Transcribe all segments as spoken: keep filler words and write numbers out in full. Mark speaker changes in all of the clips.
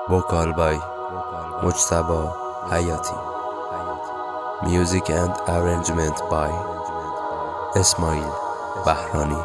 Speaker 1: Vocal by Mujtaba Hayati. Music and arrangement by Ismail Bahrani.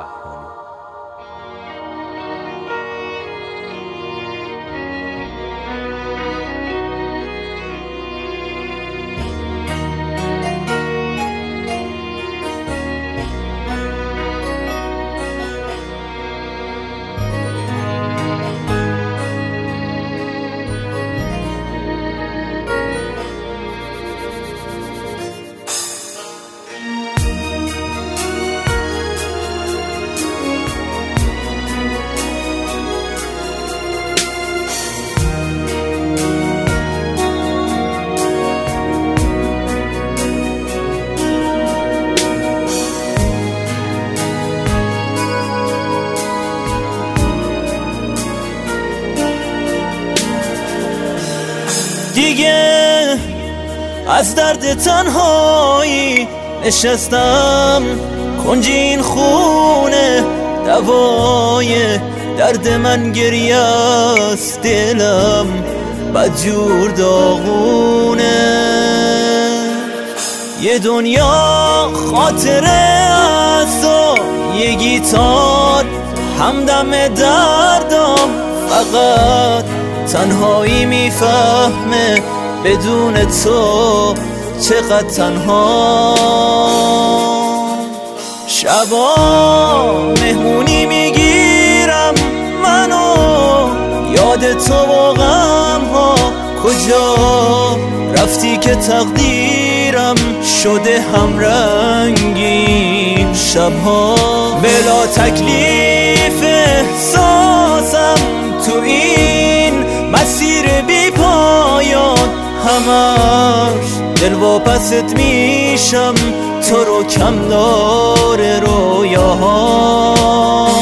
Speaker 2: دیگه از درد تنهایی نشستم کنج این خونه، دوای درد من گریه است، دلم بدجور داغونه. یه دنیا خاطره است و یه گیتار همدم دردم، فقط تنهایی میفهمه بدون تو چقدر تنها. شبا مهمونی میگیرم منو، یاد تو و غمها، کجا رفتی که تقدیرم شده همرنگی شبها. بلا تکلیف احساسم تو این مسیر بی پایان، همش دل واپست میشم تو رو کم داره رویاها.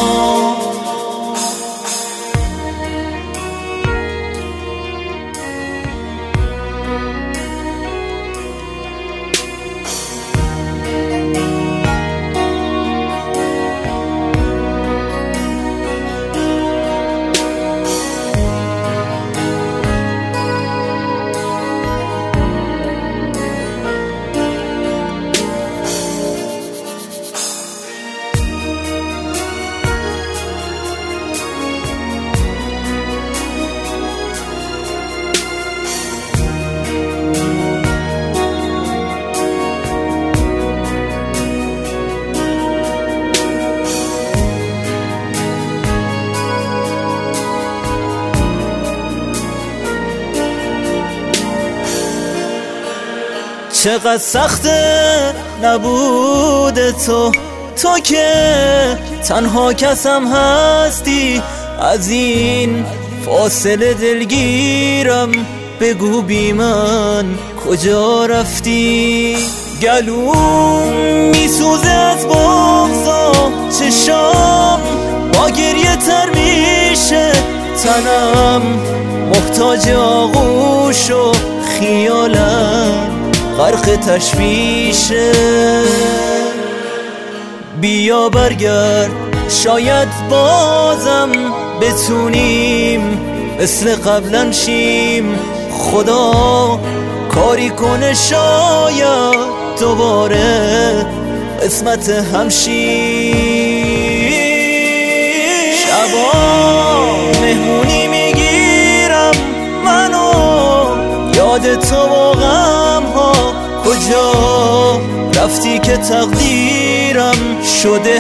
Speaker 2: چقدر سخته نبود تو، تو که تنها کسم هستی. از این فاصله دلگیرم، بگو بی من کجا رفتی. گلوم میسوزه از بغضا، چشام با گریه تر میشه، تنم محتاج آغوش و خیالم غرق تشویشه. بیا برگرد شاید بازم بتونیم مثل قبلا شیم، خدا کاری کنه شاید دوباره قسمت همشیم. شبا مهمونی میگیرم منو، یاد تو و غمها، کجا رفتی که تقدیرم شده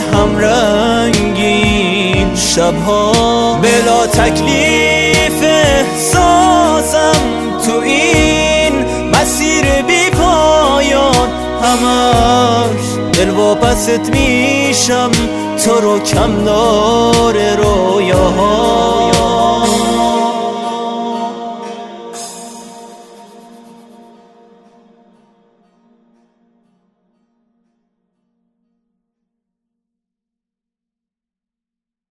Speaker 2: همرنگین شبها. بلا تکلیف احساسم تو این مسیر بی پایان، همش دل واپست میشم تو رو کم داره رویاها.